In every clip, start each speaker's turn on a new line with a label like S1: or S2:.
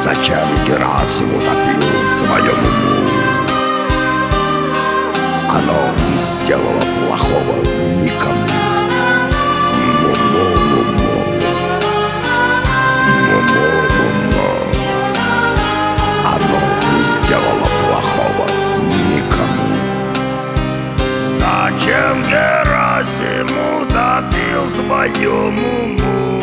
S1: Зачем Герасим утопил своем уму? Оно не сделало плохого никому. Му-му-му-му. Му-му-му-му. Оно не сделало плохого никому. Зачем Герасим утопил своем уму?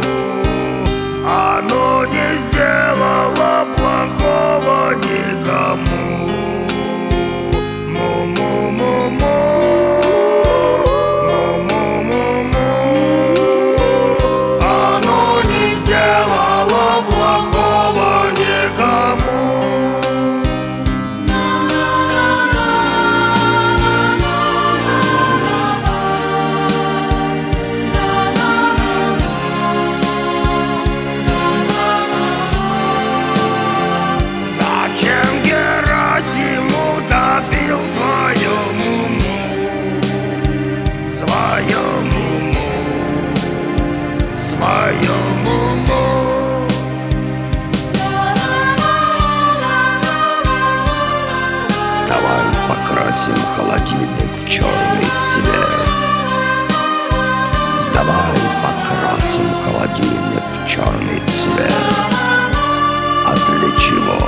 S1: Оно не сделало плохого никому. Му-му-му-му. Му-му-му-му. Оно не сделало плохого никому. Зачем Герасим утопил своем уму? Своем уму. Своем уму. Давай покрасим холодильник в черный цвет. Давай покрасим холодильник в черный цвет. А для чего?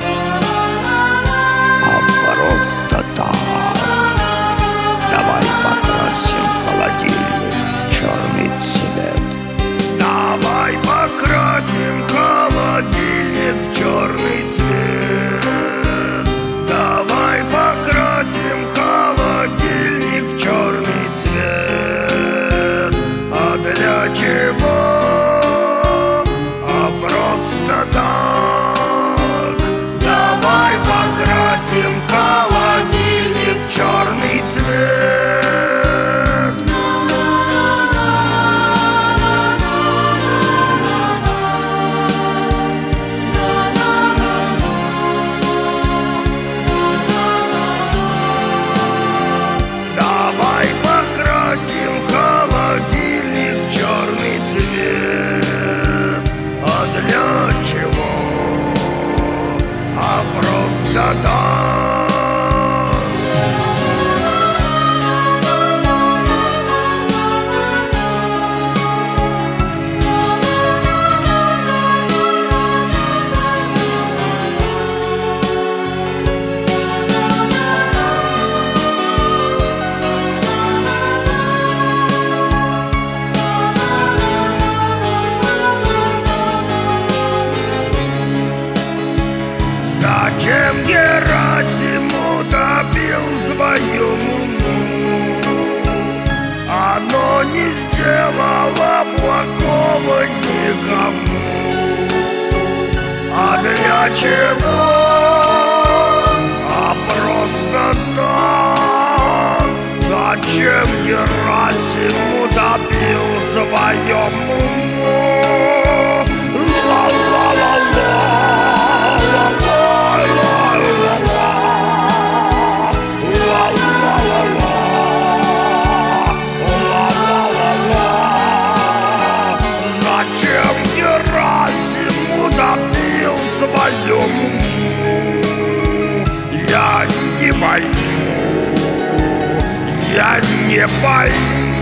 S1: А просто так. Давай покрасим холодильник в черный цвет. Давай покрасим холодильник в черный цвет. Давай покрасим холодильник в черный цвет. А для чего? А просто так. Давай покрасим холодильник в черный цвет. Давай покрасим холодильник в черный цвет. А для чего? А просто так. Зачем Герасим утопил своем уму? Оно не сделало плохого никому. А для чего? А просто так. Зачем Герасим утопил своем уму? Ла-ла-ла-ла. Зачем Герасим утопил своем уму? Я не пойму. Я не пойму.